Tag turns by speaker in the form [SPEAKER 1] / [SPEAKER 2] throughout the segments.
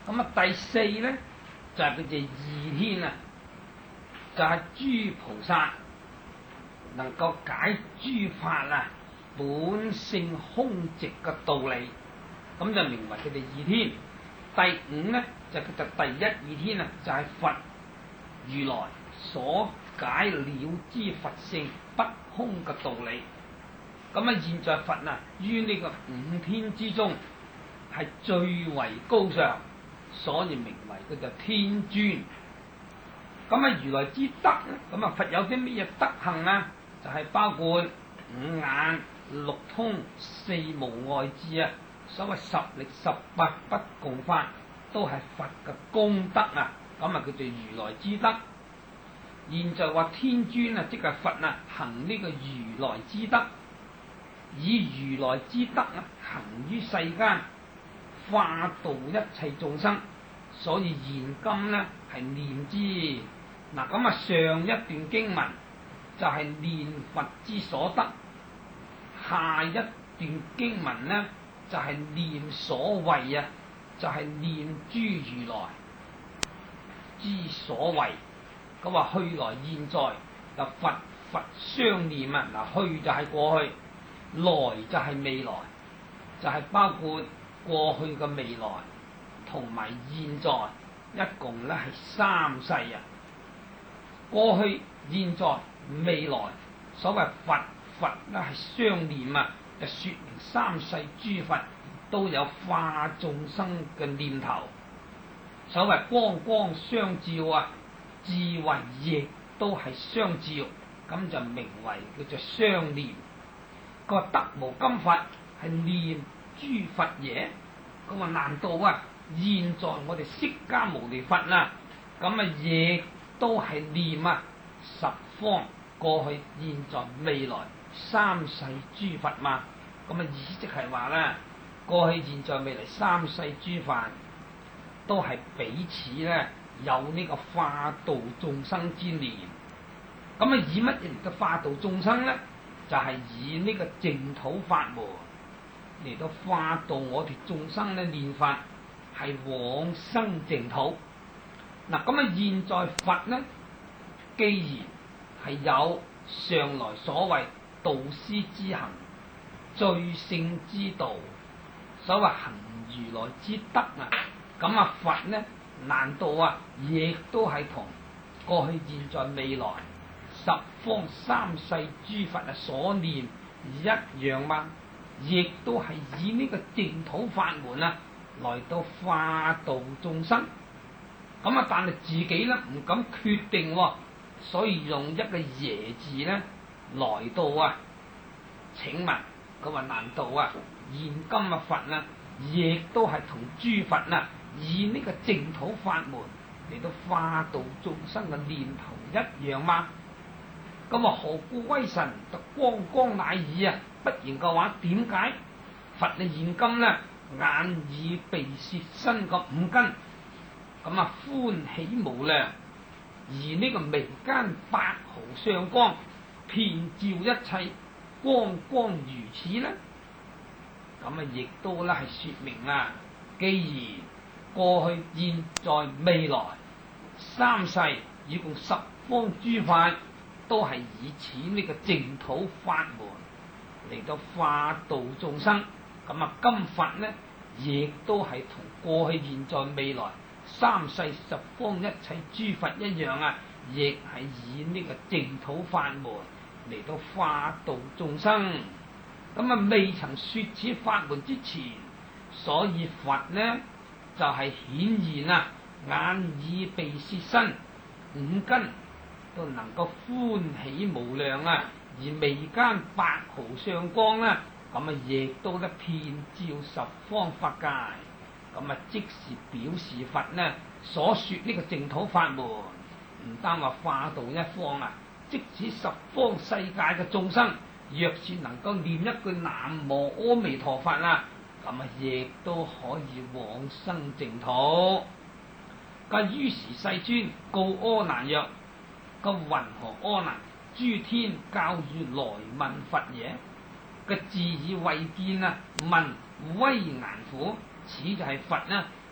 [SPEAKER 1] 咁啊第四咧就係佢哋二天啊，就係諸菩薩能夠解諸法啊本性空寂嘅道理，咁就名為佢哋二天。第五咧就叫做第一二天啊，就係佛如來所解了知佛性不空嘅道理。咁啊，現在佛啊於呢個五天之中係最為高尚，所以名為佢就天尊。咁啊，如來之德咧，咁啊佛有啲乜嘢德行啊？就係包括五眼、六通、四無礙智啊，所謂十力、十八不共法，都係佛嘅功德啊。咁啊，叫做如來之德。現在話天尊啊，即係佛啊，行呢個如來之德，以如來之德啊，行於世間，化度一切眾生。所以現今呢係念之。嗱，咁啊上一段經文就係念佛之所得，下一段經文呢就係念所為啊，就係念諸如來之所為。咁話去來現在就佛佛相念啊！嗱，去就係過去，來就係未來，就係包括過去嘅未來同埋現在，一共咧係三世啊！過去、現在、未來，所謂佛咧係相念啊，就說明三世諸佛都有化眾生嘅念頭。所謂光光相照啊，智慧亦都係相照，咁就名為叫做相念。個得無今佛係念諸佛耶？咁啊難道啊？現在我哋釋迦牟尼佛啊，咁啊亦都係念啊十方過去、現在、未來三世諸佛嘛？咁啊意思即係話咧，過去、現在、未來三世諸佛都係彼此咧有呢個化度眾生之念。咁啊以乜嘢嚟到化度眾生咧？就係以呢個淨土法門嚟到化度我哋眾生咧，念法係往生淨土。嗱，咁啊現在佛呢，既然係有上來所謂導師之行、最勝之道，所謂行如來之德啊，咁啊佛呢，難道啊亦都係同過去、現在、未來十方三世諸佛啊所念一樣嗎？亦都係以呢個淨土法門啊來到化度眾生。咁啊，但係自己咧唔敢決定，所以用一個耶字咧來到啊。請問佢話難道啊現今嘅佛啊，亦都係同諸佛啊以呢個淨土法門嚟到化度眾生嘅念頭一樣嗎？咁啊，何故威神就光光乃爾啊？不然嘅話，點解佛啊現今咧眼耳鼻舌身個五根咁啊歡喜無量，而呢個眉間白毫上光遍照一切，光光如此呢？咁啊，亦都咧係說明啊，既然過去、現在、未來三世以共十方諸法都係以此呢個淨土法門嚟到化度眾生，咁啊今佛呢亦都係同過去、現在、未來三世十方一切諸佛一樣啊，亦係以呢個淨土法門嚟到化度眾生。咁啊未曾說此法門之前，所以佛呢就係顯現啊眼耳鼻舌身五根都能夠歡喜無量啊，而眉間白毫上光啦，咁啊亦都咧遍照十方法界，咁啊即是表示佛呢所說呢個淨土法門，唔單話化度一方啊，即使十方世界嘅眾生，若是能夠念一句南無阿彌陀佛啊，咁啊亦都可以往生淨土。咁於是世尊告阿難曰：個云何阿難？諸天教汝來問佛耶？個自以為見啊，問威顏乎？此就係佛呢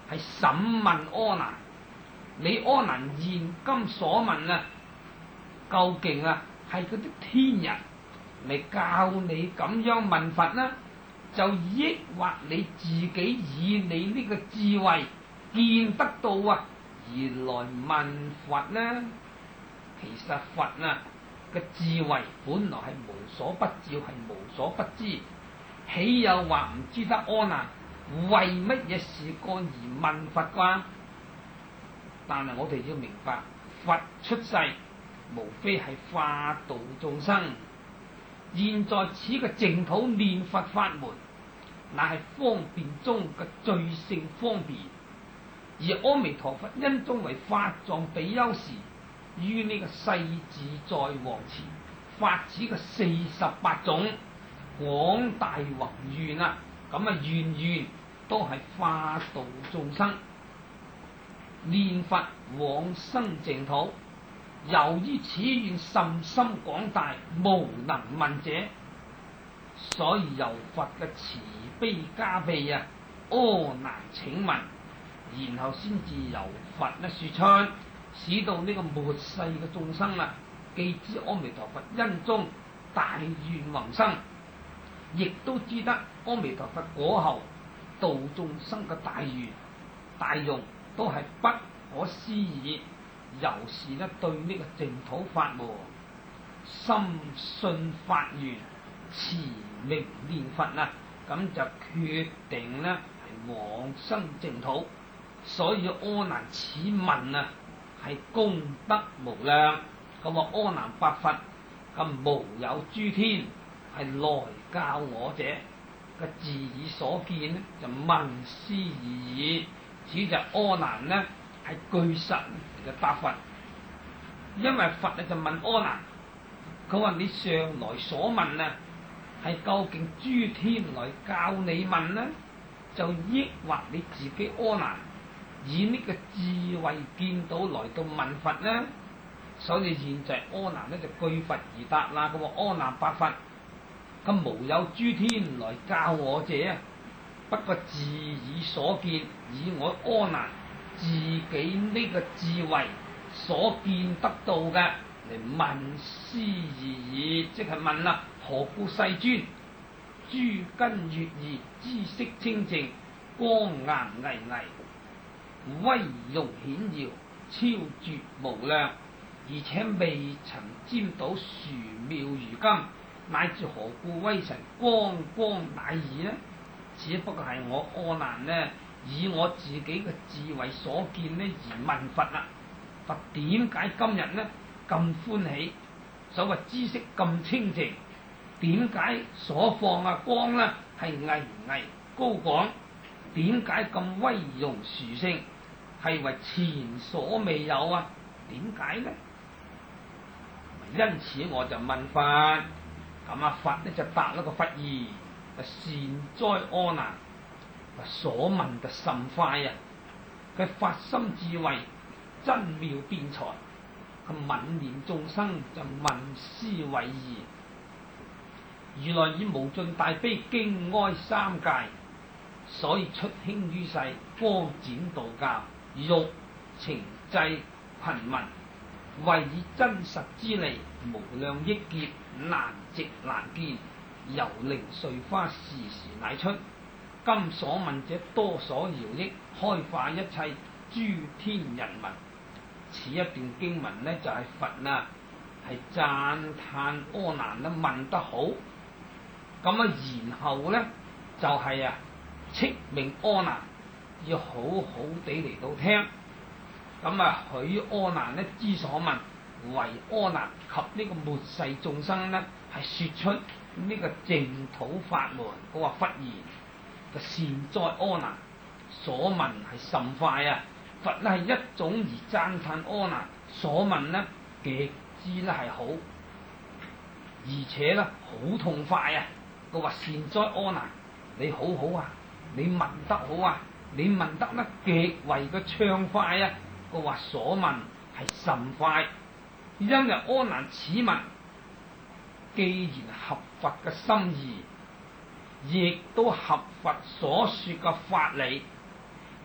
[SPEAKER 1] 係審問阿難。你阿難現今所問啊，究竟啊係嗰啲天人嚟教你咁樣問佛呢？就抑或你自己以你呢個智慧見得到啊而來問佛呢？其實佛啊嘅智慧本來係無所不照，係無所不知，豈有話唔知得阿難為乜嘢事幹而問佛啩？但係我哋要明白，佛出世無非係化度眾生。現在此個淨土念佛法門，乃係方便中嘅最勝方便。而阿彌陀佛因中為法藏比丘時，於呢個世自在王前發此個48種廣大宏願啊！咁啊，願願都係化度眾生，念佛往生淨土。由於此願甚深廣大，無能問者，所以由佛嘅慈悲加被啊，阿難請問，然後先至由佛呢說出，使到呢個末世嘅眾生啊，既知阿彌陀佛因中大願宏生，亦都知得阿彌陀佛果後度眾生嘅大願大用都係不可思議。由是呢對呢個淨土法門深信發願，持名念佛啊，咁就決定呢係往生淨土。所以阿難此問啊係功德無量。咁話阿難白佛，咁無有諸天係來教我者嘅自以所見呢，就問斯而已。此就阿難呢係據實嚟嘅答佛。因為佛就問阿難，佢話你上來所問啊，係究竟諸天來教你問呢，就抑或你自己阿難以呢個智慧見到來到問佛呢？所以現在阿難呢就據佛而答啦。佢話阿難白佛，咁無有諸天來教我者，不過自以所見，以我阿難自己呢個智慧所見得到嘅嚟問斯而已，即係問啦，何故世尊諸根悅意，知識清淨，光顏巍巍，威容顯耀，超絕無量，而且未曾沾到殊妙如今，乃至何故威神光光乃爾呢？只不過係我阿難呢，以我自己嘅智慧所見呢而問佛啦。佛點解今日呢咁歡喜？所謂知識咁清淨，點解所放嘅光呢係巍巍高廣？點解咁威容殊勝？係為前所未有啊！點解呢？因此我就問佛，咁啊佛呢就答咗個佛言：善哉阿難，所問就甚快啊！佢發心智慧真妙辯才，佢憫憐眾生就問斯為言：如來以無盡大悲經哀三界，所以出興於世，光展道教，欲情濟貧民，為以真實之利，無量億劫難值難見，猶令瑞花時時乃出。今所問者多所饒益，開化一切諸天人民。此一段經文呢，就係佛啊，係讚歎阿難呢問得好。咁啊，然後呢，就係敕命阿難要好好地嚟到聽。咁啊，許阿難呢之所問，為阿難及呢個末世眾生呢，係說出呢個淨土法門。佢話佛言：個善哉阿難，所問係甚快啊！佛呢係一種而讚歎阿難所問呢極之呢係好，而且呢好痛快啊！佢話善哉阿難，你好好啊，你問得好啊，你問得呢極為嘅暢快啊！佢話所問係甚快，因為阿難此問既然合佛嘅心意，亦都合佛所說嘅法理，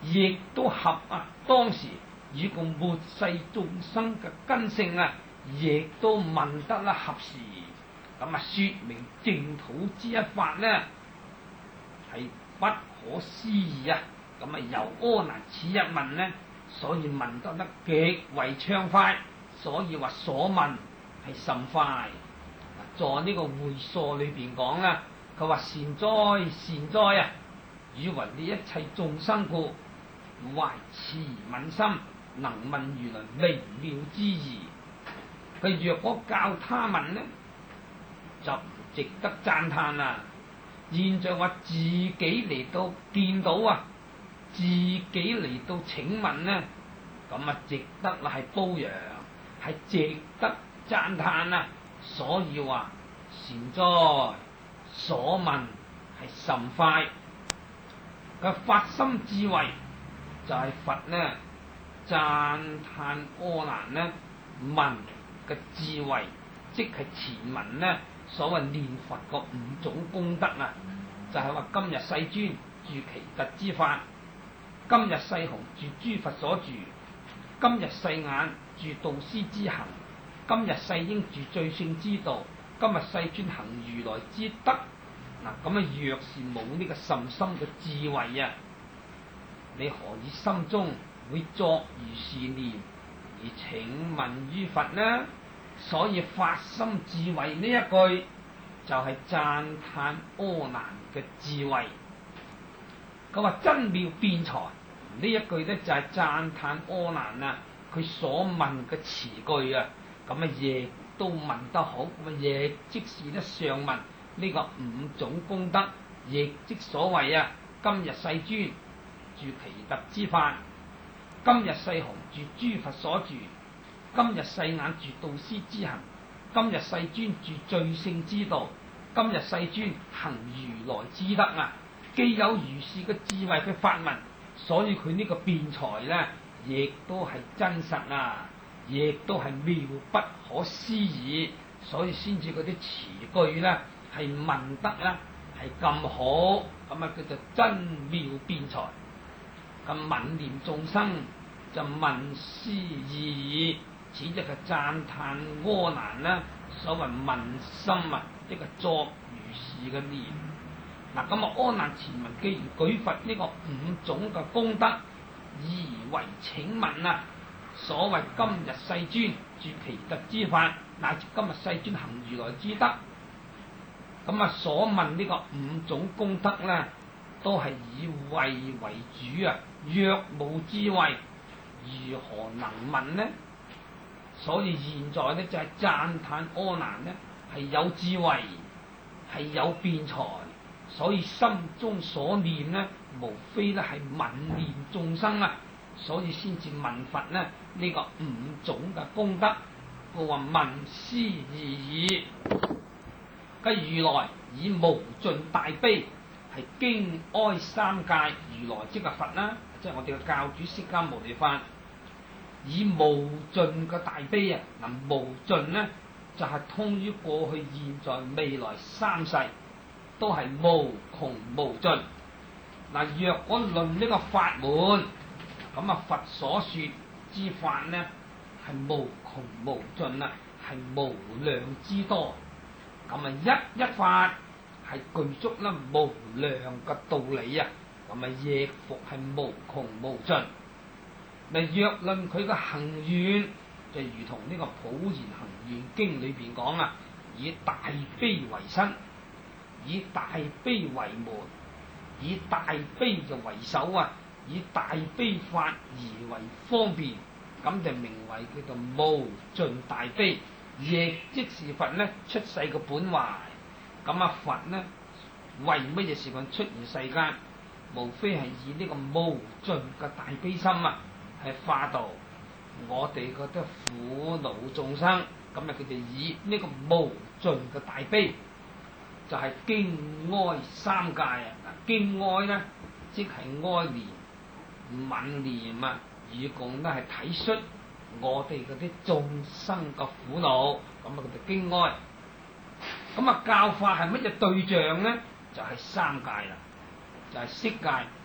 [SPEAKER 1] 亦都合當時以共末世眾生嘅根性亦都問得合時，咁說明淨土之一法呢係不可思議咁由阿難此一問呢，所以問得極為暢快，所以話所問係甚快。在呢個會所裏邊講佢話善哉善哉以為呢一切眾生故，懷慈憫心，能問如來微妙之義。佢若果教他問呢，就唔值得讚歎現在話自己嚟到見到自己嚟到請問呢，咁值得係褒揚，係值得讚歎所以話善哉，所問係甚快。嘅發心智慧就係佛呢讚歎阿難呢問嘅智慧，即係前文呢所謂念佛個五種功德就係話今日世尊住其特之法，今日世雄住諸佛所住，今日世眼住導師之行，今日世應住最勝之道，今日世尊行如來之德。咁若是冇呢個甚深嘅智慧你何以心中會作如是念而請問於佛呢？所以發心智慧呢一句就係讚歎阿難嘅智慧。佢話真妙辯才呢一句呢就係讚歎阿難佢所問嘅詞句咁亦都問得好，咁亦即是呢上問呢個五種功德，亦即所謂今日世尊住其特之法，今日世雄住諸佛所住，今日世眼住導師之行，今日世尊住最勝之道，今日世尊行如來之德既有如是嘅智慧嘅發問，所以佢呢個辯才呢亦都係真實亦都係妙不可思議，所以先至嗰啲詞句呢係問得係咁好，咁叫做真妙辯才。咁憫念眾生就問思義，此即係讚歎阿難所謂問心一個作如是嘅念。咁阿難前文既然舉佛呢個五種嘅功德，而為請問所謂今日世尊住其特之法，乃至今日世尊行如來之德。所問呢個五種功德呢，都係以慧為主若無智慧，如何能問呢？所以現在呢，就係讚歎阿難呢係有智慧，係有辯才，所以心中所念呢，無非呢係憫念眾生所以先至問佛呢個五種嘅功德，佢話問思義矣。如來以無盡大悲係經哀三界，如來即係佛即係我哋嘅教主釋迦牟尼佛，以無盡嘅大悲無盡呢就係通於過去、現在、未來三世，都係無窮無盡。若果論呢個法門，佛所說之法呢係無窮無盡係無量之多。一法係具足無量嘅道理亦復係無窮無盡。若論佢嘅行願，就如同呢個《普賢行願經》裏邊講以大悲為身，以大悲為門，以大悲就為首以大悲法而為方便，咁就名為叫做無盡大悲。亦即是佛呢出世嘅本懷。佛呢為乜嘢時間出現世間？無非係以呢個無盡嘅大悲心係化導我哋嗰啲苦惱眾生。佢哋以呢個無盡嘅大悲，就係經哀三界經哀呢，即係哀憐憫念以共呢係體恤我哋嗰啲眾生嘅苦惱。佢哋經哀。教化係乜嘢對象呢？就係三界就係色界、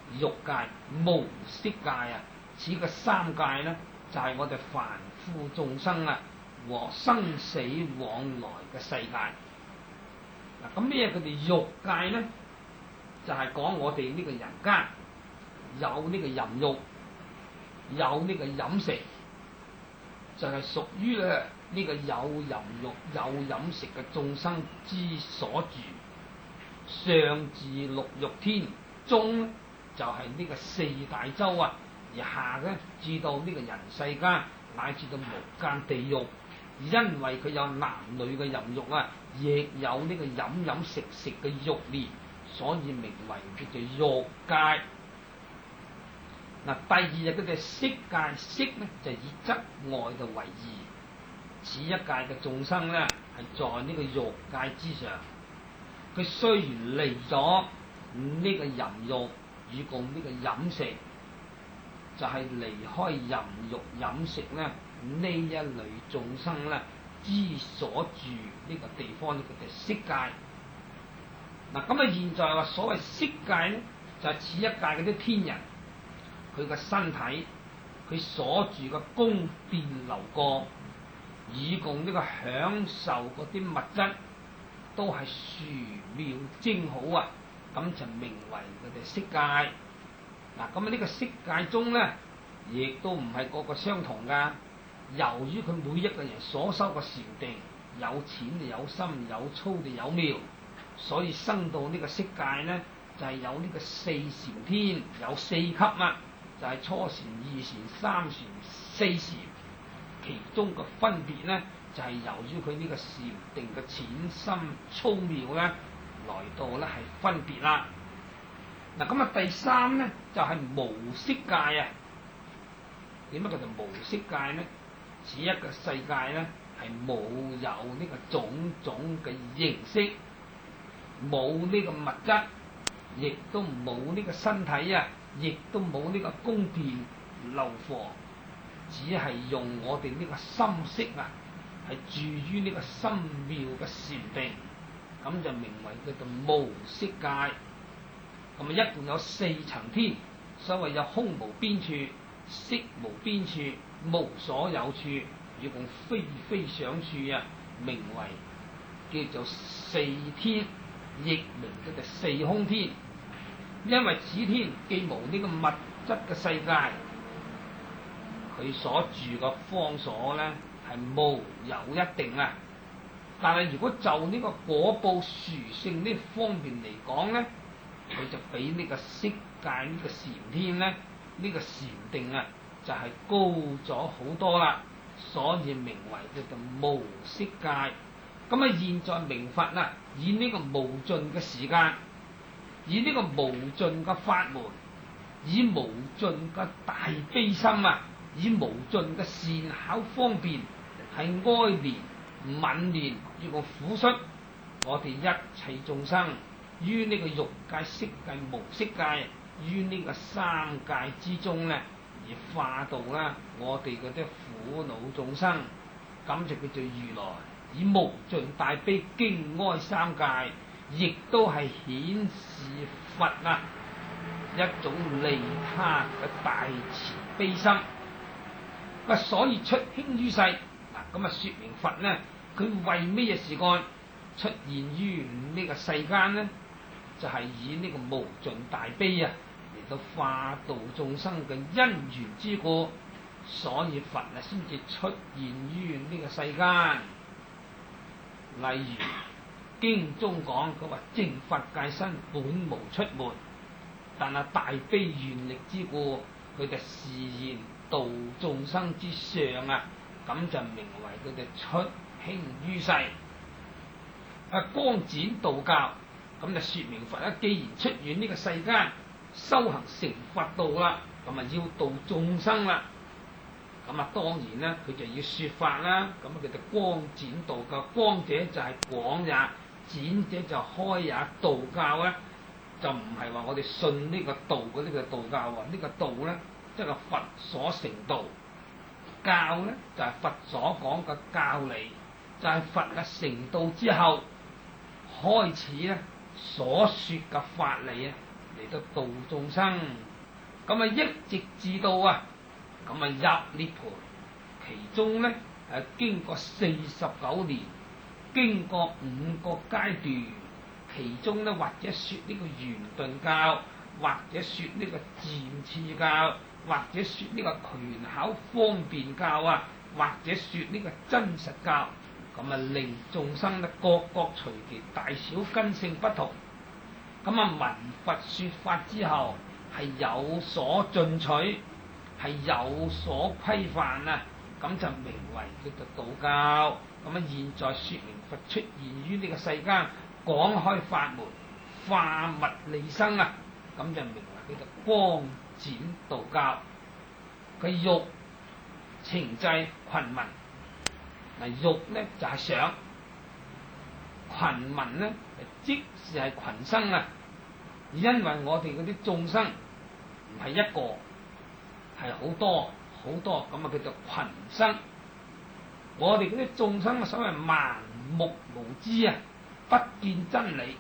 [SPEAKER 1] 欲界、無色界啊，此個三界咧就係、是、我哋凡夫眾生啊和生死往來嘅世界。嗱，咁咩佢哋欲界咧？就係、是、講我哋呢個人間有呢個淫欲，有呢個飲食，就係、是、屬於咧呢個有淫欲、有飲食嘅眾生之所住。上至六欲天，中咧就係、是、呢個四大洲啊，而下咧至到呢個人世間，乃至到無間地獄。因為佢有男女嘅淫欲啊，亦有呢個飲食嘅欲念，所以名為叫做欲界。嗱，第二日佢哋色界，色咧就以質外就為義，此一界嘅眾生咧係在呢個欲界之上。佢雖然離咗呢個淫欲與共呢個飲食，就係、是、離開淫欲飲食咧呢一類眾生咧之所住呢個地方，呢個就色界。嗱，咁啊現在話所謂色界咧，就係、是、此一界嗰啲天人，佢個身體，佢所住嘅宮殿樓閣，以共呢個享受嗰啲物質，都係殊妙精好啊！咁就名為佢哋色界。嗱，咁啊呢個色界中咧，亦都唔係個個相同噶。由於佢每一個人所修嘅禪定有淺就有深，有粗就有妙，所以生到呢個色界咧，就係、是、有呢個四禪天，有四級啊，就係、是、初禪、二禪、三禪、四禪，其中嘅分別咧。就係由於佢呢個禪定嘅淺深粗妙咧，來到咧係分別啦。嗱，咁啊第三咧就係、是、無色界啊。點解叫做無色界咧？此一個世界咧係冇有呢個種種嘅形式，冇呢個物質，亦都冇呢個身體啊，亦都冇呢個宮殿樓房，只係用我哋呢個心識啊。係住於呢個深妙嘅禪定，咁就名為叫做無色界。咁啊，一共有四層天，所謂有空無邊處、色無邊處、無所有處，一共非非想處啊，名為叫做四天，亦名叫做四空天。因為此天既無呢個物質嘅世界，佢所住嘅方所咧。係無有一定啊，但係如果就呢個果報殊勝呢方面嚟講咧，佢就比呢個色界呢個禪天咧，呢個禪定啊就係高咗好多啦，所以名為叫做無色界。咁啊，現在明佛啦，以呢個無盡嘅時間，以呢個無盡嘅法門，以無盡嘅大悲心啊，以無盡嘅善巧方便。係哀憐憫憐，要個撫恤我哋一切眾生於呢個欲界、色界、無色界，於呢個三界之中咧，而化度啦我哋嗰啲苦惱眾生。咁就叫做如來以無盡大悲經哀三界，亦都係顯示佛啊一種利他嘅大慈悲心。所以出興於世。咁啊，說明佛咧，佢為咩嘢時間出現於呢個世間咧？就係、是、以呢個無盡大悲啊，嚟到化度眾生嘅因緣之故，所以佛啊先至出現於呢個世間。例如經中講，佢話正法界身本無出門，但係大悲願力之故，佢就示現度眾生之上啊。咁就名為佢哋出興於世，光展道教，咁就說明佛咧，既然出現呢個世間，修行成佛道啦，咁啊要度眾生啦，咁啊當然咧，佢就要說法啦，咁佢就光展道教，光者就係廣也，展者就開也，道教咧就唔係話我哋信呢個道嗰啲嘅道教啊，呢、這個道咧即係個佛所成道。教咧就係、是、佛所講嘅教理，就係、是、佛嘅成道之後開始咧所說嘅法理啊， 嚟到度眾生，咁啊一直至到啊，咁啊入涅槃，其中咧經過49年，經過5個階段，其中咧或者說呢個圓頓教，或者說呢個漸次教，或者說呢個權巧方便教啊，或者說呢個真實教，咁啊令眾生咧各隨其大小根性不同，咁啊聞佛說法之後係有所進取，係有所規範啊，咁就名為叫做道教。咁啊現在說明佛出現於呢個世間，講開法門，化物利生啊，咁就名為叫做光展道教。佢欲情制群民，嗱欲咧就係想，群民咧即是係群生啊。因為我哋嗰啲眾生唔係一個，係好多好多，咁啊叫做群生。我哋嗰啲眾生所謂盲目無知啊，不見真理，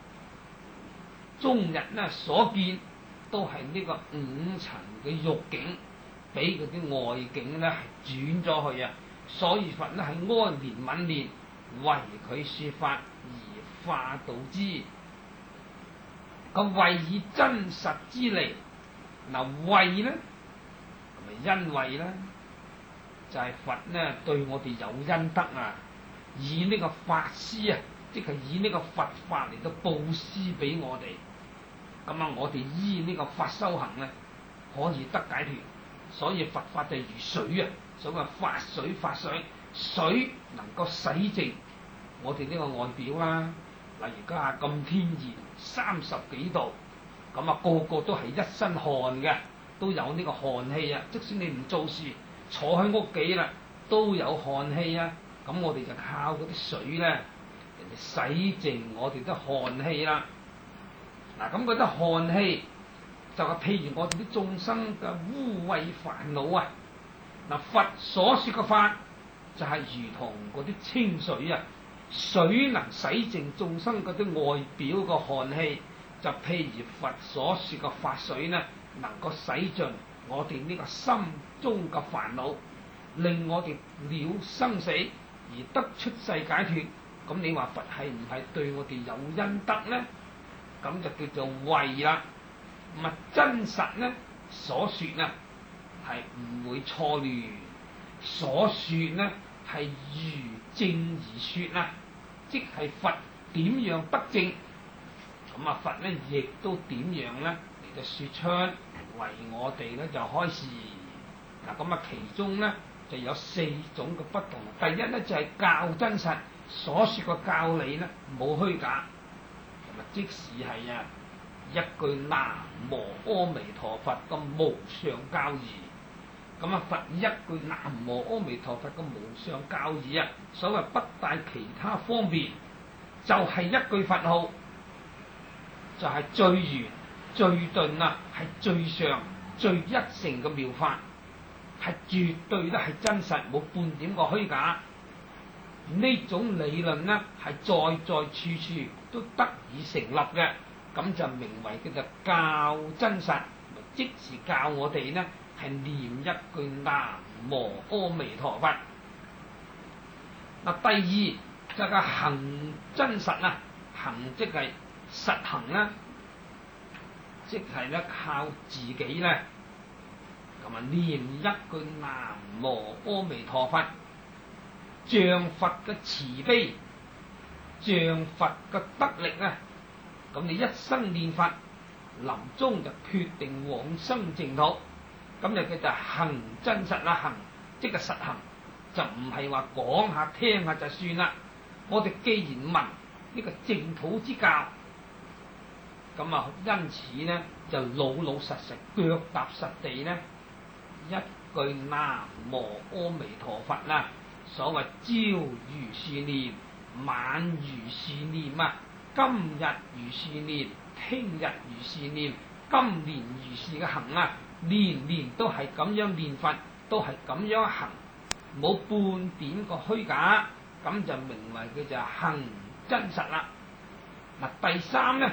[SPEAKER 1] 終日咧所見都係呢個5層嘅欲境，俾嗰啲外境咧係轉咗去啊。所以佛咧係安憐憫憐，為佢說法而化導之。咁為以真實之理，嗱為咧，咁咪因為咧，就係佛咧對我哋有恩德啊，以呢個法施啊，即係以呢個佛法嚟到布施俾我哋，咁啊我哋依呢個法修行咧，可以得解脫。所以佛法就如水啊，所謂法水法水，水能夠洗淨我哋呢個外表啦。嗱而家咁天熱30幾度，咁啊個個都係一身汗嘅，都有呢個汗氣啊。即使你唔做事，坐喺屋企啦，都有汗氣啊。咁我哋就靠嗰啲水咧，人哋洗淨我哋啲汗氣啦。嗱咁嗰啲汗氣就係譬如我哋啲眾生嘅污穢煩惱啊。嗱佛所說嘅法就係如同嗰啲清水啊。水能洗淨眾生嗰啲外表個汗氣，就譬如佛所說嘅法水呢，能夠洗盡我哋呢個心中嘅煩惱，令我哋了生死而得出世解脫。咁你話佛係唔係對我哋有恩德呢？咁就叫做慧啦。咁啊真實呢所說啊係唔會錯亂，所說呢係如正而說啊。即係佛點樣得正，咁啊佛咧亦都點樣咧嚟到說出，為我哋咧就開示。嗱咁啊其中咧就有4種嘅不同。第一咧就係教真實，所說嘅教理咧冇虛假，咁啊即使係啊一句南無阿彌陀佛嘅無上教義。咁啊佛一句南無阿彌陀佛嘅無上教義啊，所謂不帶其他方便，就係一句佛號，就係最圓最頓啊，係最上最一成嘅妙法，係絕對都係真實，冇半點個虛假。呢種理論呢係在處處都得以成立嘅，咁就名為叫做教真實，即是教我哋呢係念一句南無阿彌陀佛。嗱，第二就係行真實啊，行即係實行啦，即係咧靠自己咧，咁啊念一句南無阿彌陀佛，像佛嘅慈悲，像佛嘅德力啊，咁你一生念佛，臨終就決定往生淨土。咁就叫做行真實啦，行即係實行，就唔係話講下聽下就算啦。我哋既然聞呢個淨土之教，咁啊因此咧就老老實實腳踏實地咧，一句南無阿彌陀佛啦。所謂朝如是念，晚如是念啊，今日如是念，聽日如是念，今年如是嘅行啊。年年都係咁樣念佛，都係咁樣行，冇半點個虛假，咁就名為叫做行真實啦。嗱，第三咧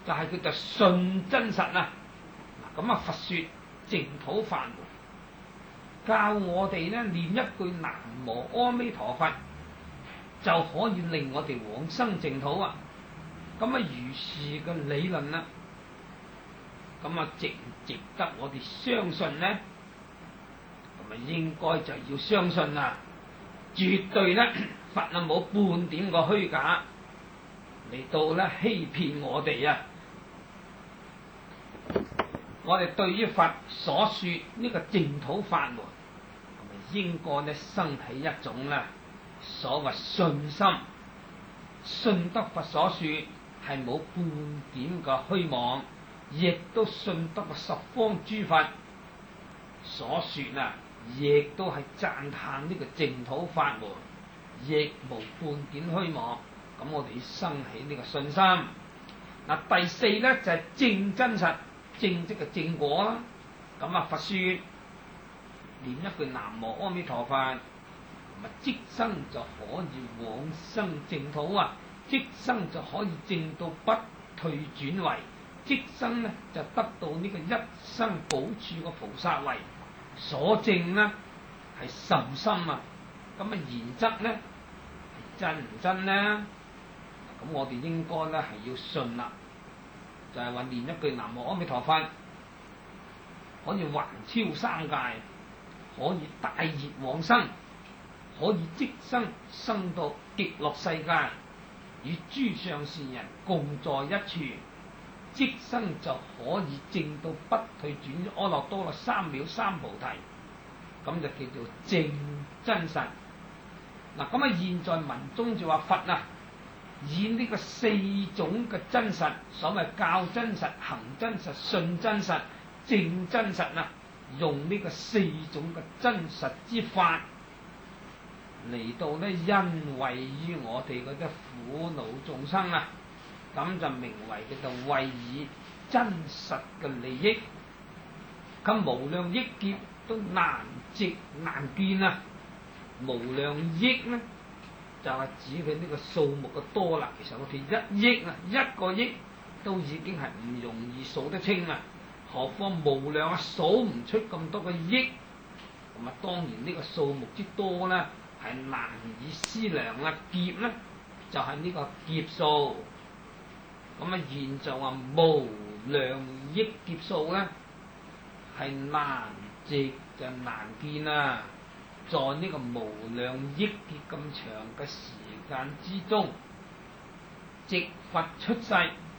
[SPEAKER 1] 就係叫做信真實啊！嗱，咁啊，佛說淨土法門，教我哋咧念一句南無阿彌陀佛，就可以令我哋往生淨土啊！咁啊，如是嘅理論啦，咁啊值唔值得我哋相信呢？咁啊，應該就要相信啦，絕對咧佛啊冇半點個虛假嚟到咧欺騙我哋啊！我哋對於佛所說呢個淨土法門，咁啊應該咧生起一種咧所謂信心，信得佛所說係冇半點嘅虛妄，亦都信得個十方諸佛所說啊，亦都係讚歎呢個淨土法門，亦無半點虛妄。咁我哋要生起呢個信心。嗱，第四咧就係正真實，正即係正果啦。咁啊，佛說念一句南無阿彌陀佛，咁啊即生就可以往生淨土啊！即生就可以證到不退轉位，即生咧就得到呢個一生補處嘅菩薩位。所證呢係甚深啊！咁啊言則咧係真唔真呢？咁我哋應該咧係要信啦，就係話念一句南無阿彌陀佛，可以橫超三界，可以大熱往生，可以即生生到極樂世界，與諸上善人共在一處，即生就可以證到不退轉阿耨多羅三藐三菩提，咁就叫做正真實。嗱，咁啊現在文中就話佛啊，以呢個四種嘅真實，所謂教真實、行真實、信真實、正真實啊，用呢個四種嘅真實之法嚟到咧，因為於我哋嗰啲苦惱眾生啊，咁就名為叫做為以真實嘅利益，咁無量億劫都難值難見啊！無量億咧，就係指佢呢個數目嘅多啦。其實我哋一億啊，一個億都已經係唔容易數得清啊，何況無量啊，數唔出咁多個億。咁啊，當然呢個數目之多咧，係難以思量啊！劫咧就係呢個劫數。咁啊，現就話無量億劫數咧，係難值就難見啊！在呢個無量億劫咁長嘅時間之中，值佛出世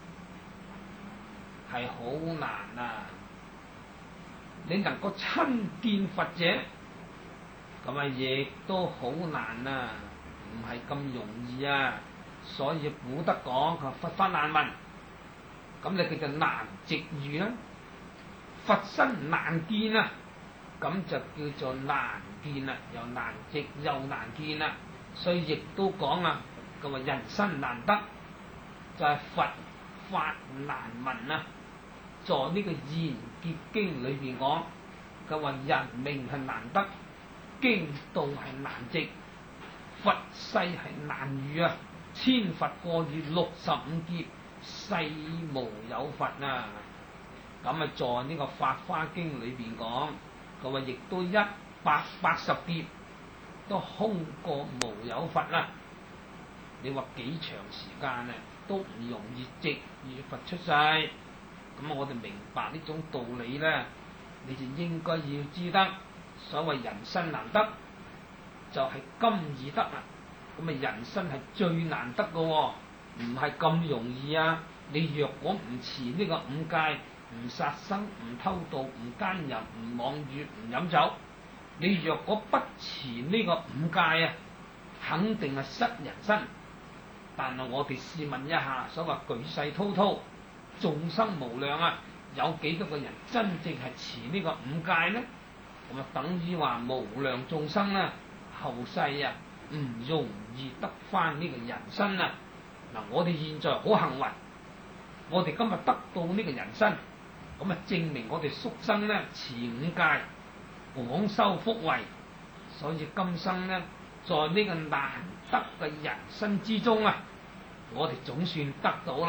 [SPEAKER 1] 係好難啊！你能夠親見佛者，咁啊亦都好難啊，唔係咁容易啊！所以古德講佢佛法難聞，咁你叫做難值遇啦。佛身難見啊，咁就叫做難見啦，又難值又難見啦。所以亦都講啊，佢話人身難得，就係、是、佛法難聞啊。在呢個《賢劫經》裏邊講，佢話人命係難得，經道係難值，佛世係難遇啊！千佛過於65劫，世無有佛啊！咁啊，在呢個《法華經》裏邊講，佢話亦都180劫都空過無有佛啦。你話幾長時間啊，都唔容易值遇佛出世。咁我哋明白呢種道理咧，你就應該要知得，所謂人身難得，就係今易得啊！咁啊，人身係最難得嘅喎，唔係咁容易啊！你若果唔持呢個五戒，唔殺生，唔偷盜，唔奸淫，唔妄語，唔飲酒，你若果不持呢個五戒啊，肯定係失人身。但係我哋試問一下，所謂舉世滔滔，眾生無量啊，有幾多個人真正係持呢個五戒呢？咁啊，等於話無量眾生啊，後世啊唔容易得翻呢個人身啊！嗱，我哋現在好幸運，我哋今日得到呢個人身，咁啊證明我哋宿生咧持五戒，廣修福慧，所以今生咧在呢個難得嘅人身之中啊，我哋總算得到啦。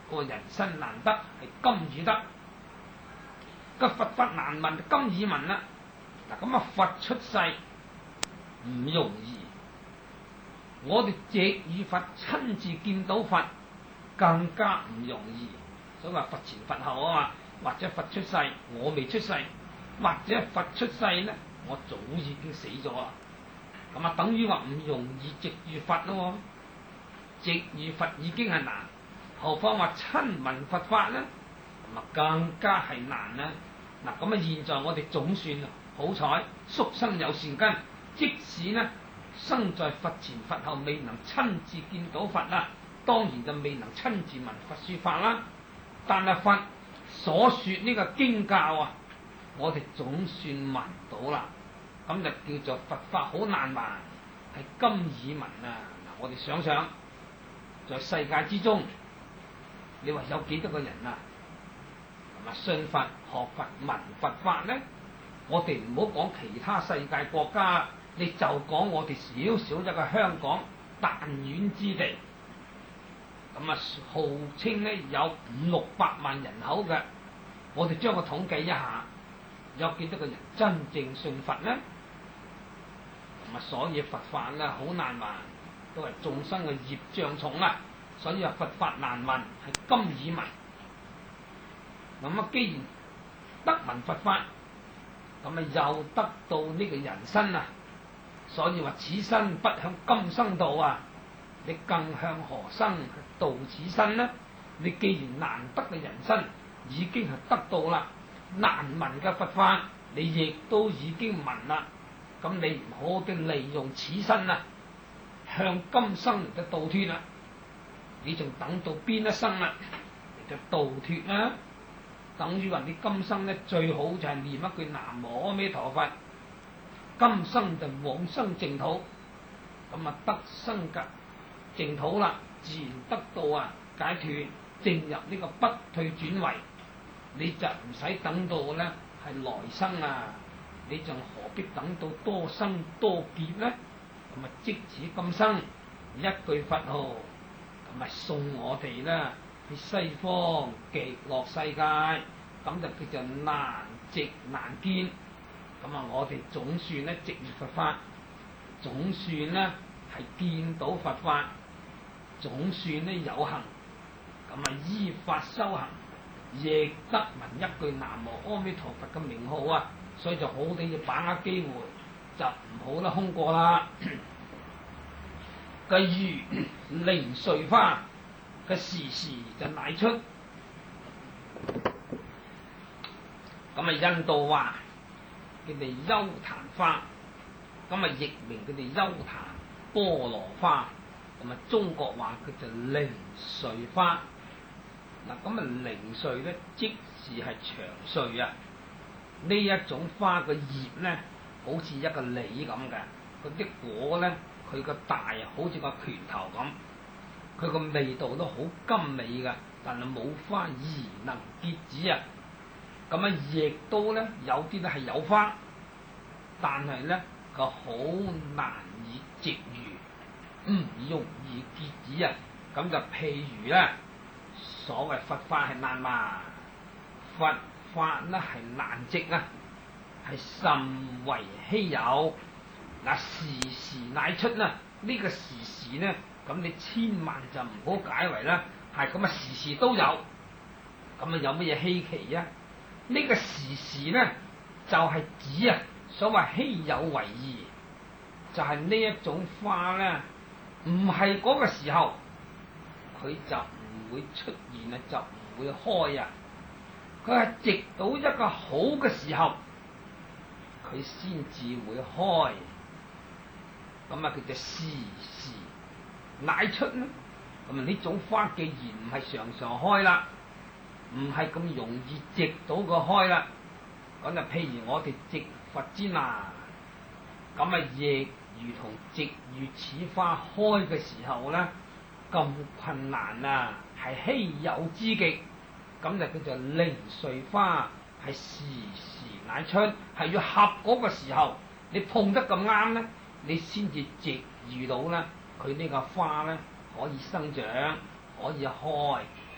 [SPEAKER 1] 個人生難得，係金與德。個佛法難聞，金與聞啦。嗱咁啊，佛出世唔容易，我哋值遇佛親自見到佛更加唔容易。所以話佛前佛後啊嘛，或者佛出世我未出世，或者佛出世咧我早已經死咗啦。咁啊，等於話唔容易值遇佛咯。值遇佛已經係難，何況話親聞佛法咧，咁啊更加係難啦。嗱咁啊，現在我哋總算好彩，宿生有善根，即使呢生在佛前佛後未能親自見到佛啦，當然就未能親自聞佛說法啦。但係佛所說呢個經教啊，我哋總算聞到啦。咁就叫做佛法好難聞，係金耳聞啊！嗱，我哋想想，在世界之中，你話有幾多個人啊？係咪信佛、學佛、聞佛法咧？我哋唔好講其他世界國家，你就講我哋少少一個香港彈丸之地，咁啊號稱咧有500-600萬人口嘅，我哋將個統計一下，有幾多個人真正信佛咧？咁啊，所以佛法咧好難聞，都係眾生嘅業障重啊，所以話佛法難聞，係金耳聞。咁啊，既然得聞佛法，咁啊又得到呢個人身啊，所以話此身不向今生度啊，你更向何生度此身呢？你既然難得嘅人身已經係得到啦，難聞嘅佛法你亦都已經聞啦，咁你唔好嘅利用此身啊，向今生嚟嘅度脫啦，你仲等到邊一生啊嚟嘅度脫啦？等於話你今生咧最好就係念一句南無阿彌陀佛，今生就往生淨土，咁啊得生嘅淨土啦，自然得到啊解脫，進入呢個不退轉位，你就唔使等到咧係來生啊，你仲何必等到多生多劫咧？咁啊即此今生一句佛號，咁啊送我哋啦去西方極樂世界，咁就叫做難值難見。咁啊，我哋總算咧值遇佛法，總算咧係見到佛法，總算咧有行，咁啊依法修行，亦得聞一句南無阿彌陀佛嘅名號啊！所以就好地要把握機會，就唔好得空過啦。例如靈瑞花嘅時時就乃出，咁啊印度話佢哋優曇花，咁啊譯名佢哋優曇菠蘿花，咁啊中國話佢就靈瑞花。嗱咁啊靈瑞咧，即是係長瑞啊！呢一種花嘅葉咧，好似一個梨咁嘅，嗰啲果咧，佢個大啊，好似個拳頭咁，佢個味道都好甘美嘅，但係冇花而能結子啊！咁啊，亦都咧有啲咧係有花，但係咧佢好難以值遇，唔容易結子啊！咁就譬如咧，所謂佛法係難聞，佛法咧係難值啊，係甚為稀有。嗱時時乃出啦，呢個時時咧，咁你千萬就唔好解為啦，係咁啊時時都有，咁啊有乜嘢稀奇啊？呢個時時咧就係指啊，所謂稀有為義，就係呢一種花咧，唔係嗰個時候，佢就唔會出現啊，就唔會開啊。佢係直到一個好嘅時候，佢先至會開。咁啊，叫做時時乃出咧。咁啊，呢種花既然唔係常常開啦，唔係咁容易直到個開啦。咁就譬如我哋值佛之難，咁啊亦如同值遇此花開嘅時候咧，咁困難啊，係稀有之極。咁就叫做靈瑞花，係時時乃出，係要合嗰個時候，你碰得咁啱咧，你先至值遇到咧，佢呢個花咧可以生長，可以開，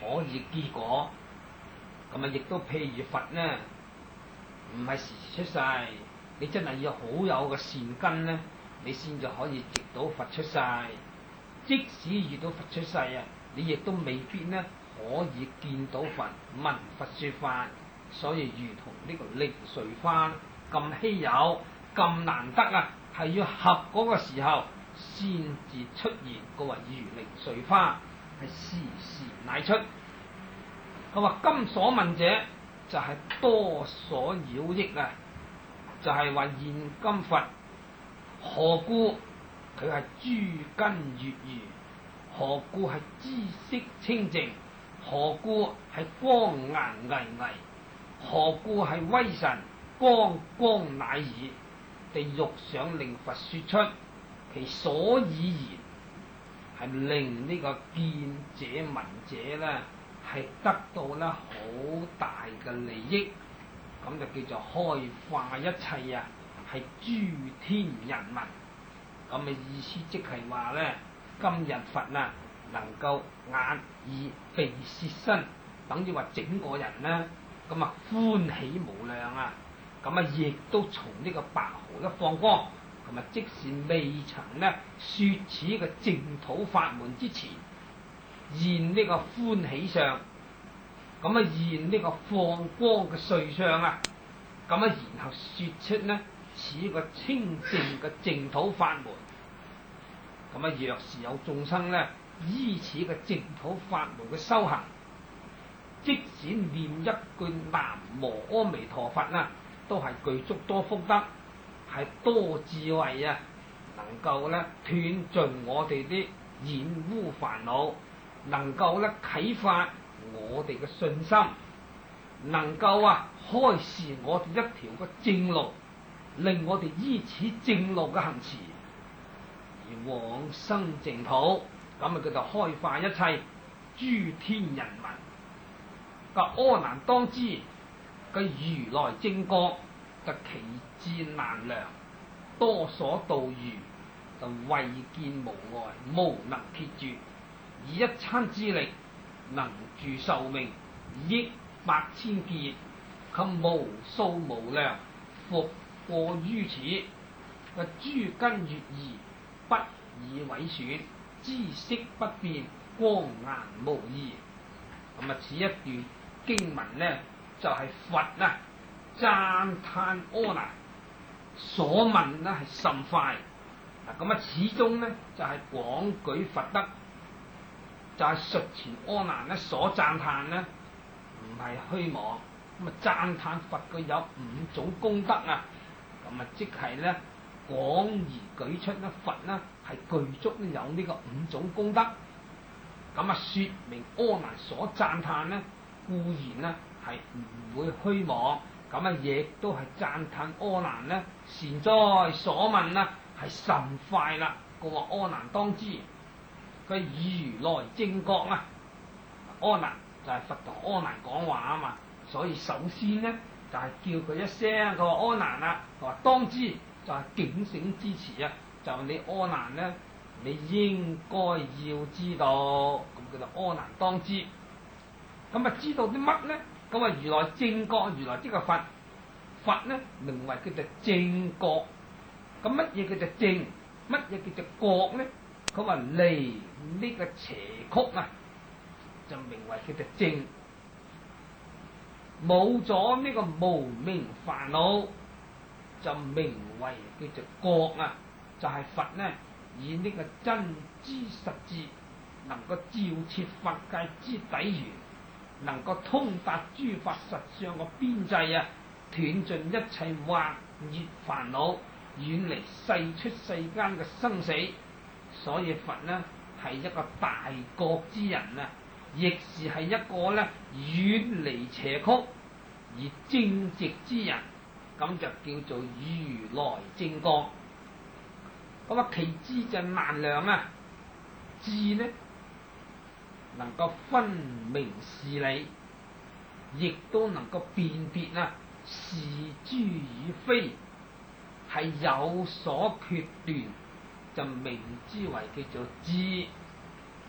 [SPEAKER 1] 可以結果。咁啊，亦都譬如佛呢，唔係時時出世，你真係要好有個善根呢，你先至可以值到佛出世。即使遇到佛出世啊，你亦都未必呢可以見到佛、聞佛說法。所以如同呢個靈瑞花咁稀有、咁難得啊，係要合嗰個時候先至出現。個話如靈瑞花係時時乃出。佢話今所問者就係多所擾益啊，就係話現今佛何故佢係諸根悅豫，何故係知識清淨，何故係光顏巍巍，何故係威神光光乃爾，地欲想令佛說出其所以然，係令呢個見者聞者咧係得到咧好大嘅利益。咁就叫做開化一切啊，係諸天人民。咁嘅意思即係話咧，今日佛啊能夠眼耳鼻舌身，等於話整個人咧咁啊歡喜無量啊！咁啊亦都從呢個白毫一放光，咁啊即使未曾咧説此嘅淨土法門之前，現呢個歡喜相。咁啊現呢個放光嘅瑞相啊，咁啊然後說出呢此個清淨嘅淨土法門。咁啊若是有眾生呢依此嘅淨土法門嘅修行，即使念一句南無阿彌陀佛啊，都係具足多福德，係多智慧啊，能夠咧斷盡我哋啲染污煩惱，能夠咧啟發我哋嘅信心，能夠開示我哋一條嘅正路，令我哋依此正路嘅行持而往生淨土。咁啊叫做開化一切諸天人民。個阿難當知，個如來正覺就奇智難量，多所度遇，就慧見無礙，無能竭絕，以一餐之力能住壽命億百千劫，及無數無量復過於此。個諸根悅豫，不以毀損，知識不變，光顏無異。咁啊，此一段經文呢，就係、是、佛啊讚歎阿難所問呢係甚快。嗱咁啊，始終呢就係、是、廣舉佛德，就係、是、述前阿難呢所讚歎呢唔係虛妄。咁啊讚歎佛佢有五種功德啊，咁啊即係咧廣而舉出咧佛呢係具足有呢個五種功德。咁啊說明阿難所讚歎呢固然呢係唔會虛妄，咁啊亦都係讚歎阿難呢善哉所問呢係甚快啦。佢話阿難當知，佢如來正覺啊，阿難就係佛同阿難講話啊嘛，所以首先呢就係、是、叫佢一聲，佢話阿難啦，佢話當知就係警醒之詞啊，就你阿難呢，你應該要知道，咁叫做阿難當知。咁啊知道啲乜呢？咁啊如來正覺，如來即係佛，佛呢名為叫做正覺。咁乜嘢叫做正？乜嘢叫做覺呢？佢話離呢個邪曲啊，就名為叫做正。冇咗呢個無明煩惱，就名為叫做覺啊！就係、是、佛呢以呢個真知實智，能夠照徹法界之底源，能夠通達諸法實相嘅邊際啊，斷盡一切惑業煩惱，遠離世出世間嘅生死。所以佛呢係一個大覺之人啊，亦是係一個呢遠離邪曲而正直之人，咁就叫做如來正覺。咁啊，其智就難量啊，智呢能夠分明事理，亦都能夠辨別啊是諸與非，係有所決斷，就名之為叫做智。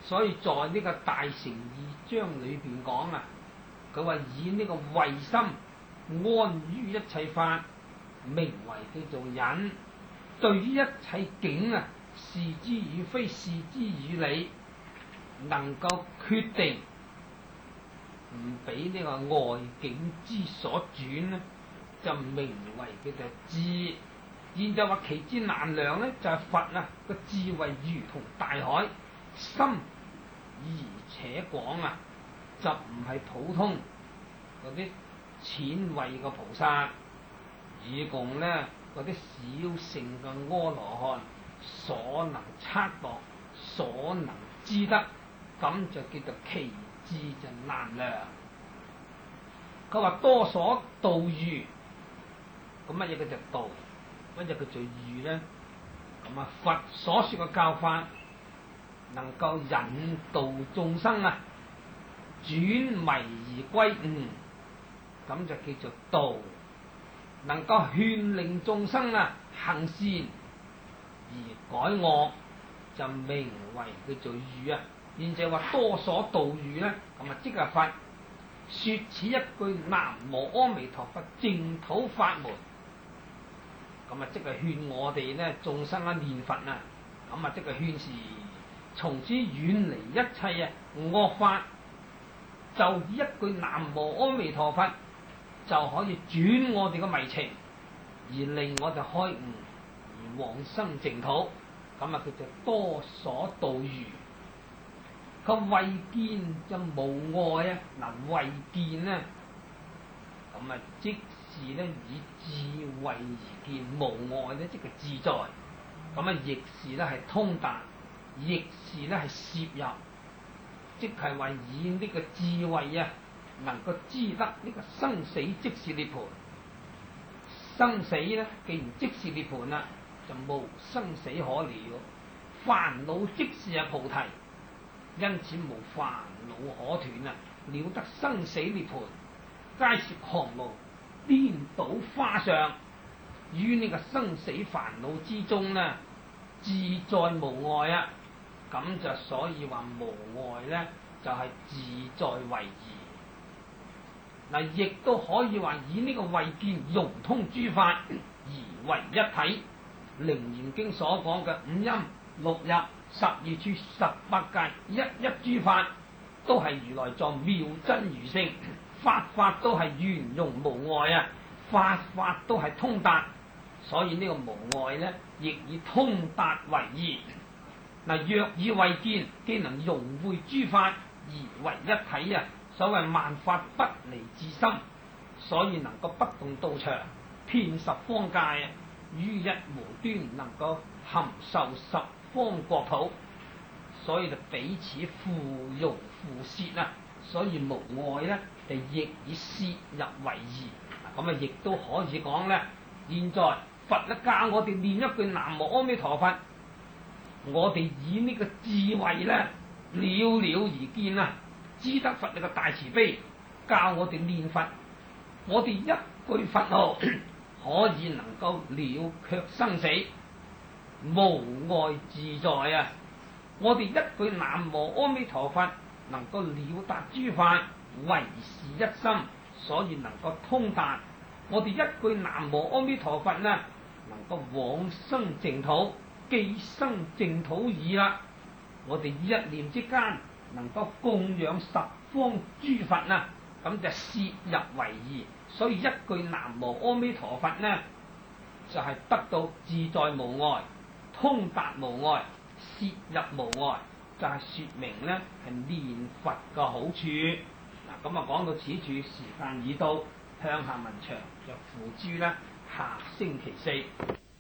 [SPEAKER 1] 所以在呢個大乘二章裏邊講啊，佢話以呢個慧心安於一切法，名為叫做忍。對於一切境啊，是之與非，是之與理，能夠決定唔俾呢個外境之所轉呢，就名為叫做智。現就話其之難量呢，就係、是、佛啊個智慧如同大海，深而且廣啊，就唔係普通嗰啲淺慧嘅菩薩，以共呢嗰啲小乘嘅阿羅漢所能測度、所能知得，咁就叫做其智就難量。佢話多所導喻，咁乜嘢叫做導？乜嘢叫做喻呢？咁啊，佛所說嘅教法能夠引導眾生啊轉迷而歸悟，咁就叫做導；能夠勸令眾生啊行善而改惡，就名為叫做喻啊。現在話多所導喻呢，咁啊即係佛說此一句南無阿彌陀佛淨土法門。咁啊，即係勸我哋咧眾生啊念佛啊，咁啊即係勸示從此遠離一切啊惡法，就以一句南無阿彌陀佛就可以轉我哋嘅迷情，而令我哋開悟而往生淨土。咁啊叫做多所導喻。佢慧見就無礙啊！嗱，慧見呢，咁啊即是咧以智慧而見，無礙咧即係自在，咁啊亦是咧係通達，亦是咧係攝入，即係話以呢個智慧啊，能夠知得呢個生死即是涅槃。生死咧既然即是涅槃啦，就無生死可了，煩惱即是係菩提，因此無煩惱可斷啊！了得生死涅槃，皆是航路顛倒花相，於呢個生死煩惱之中呢，自在無礙啊！咁就所以話無礙呢，就係、是、自在為義。嗱，亦都可以話以呢個慧見融通諸法而為一體。《楞嚴經》所講嘅五陰六入12處18界一一諸法，都係如來藏妙真如性。法法都係圓融無礙啊，法法都係通達，所以呢個無礙呢，亦以通達為義。嗱，若以慧見，既能融會諸法而為一體啊，所謂萬法不離自心，所以能夠不動道場，遍十方界啊，於一無端能夠含受十方國土，所以就彼此互融互攝啊。所以無礙咧，就亦以攝入為義。咁啊，亦都可以講咧。現在佛咧教我哋念一句南無阿彌陀佛，我哋以呢個智慧咧了了而見啊，知得佛呢個大慈悲，教我哋念佛。我哋一句佛號可以能夠了卻生死，無礙自在啊！我哋一句南無阿彌陀佛，能夠了達諸法，唯是一心，所以能夠通達。我哋一句南無阿彌陀佛呢，能夠往生淨土，既生淨土矣啦。我哋一念之間，能夠供養十方諸佛啊，咁就攝入為義。所以一句南無阿彌陀佛呢，就係、是、得到自在無礙、通達無礙、攝入無礙。就係說明咧，係念佛嘅好處。嗱，咁啊講到此處，時間已到，向下文長就付諸咧下星期四。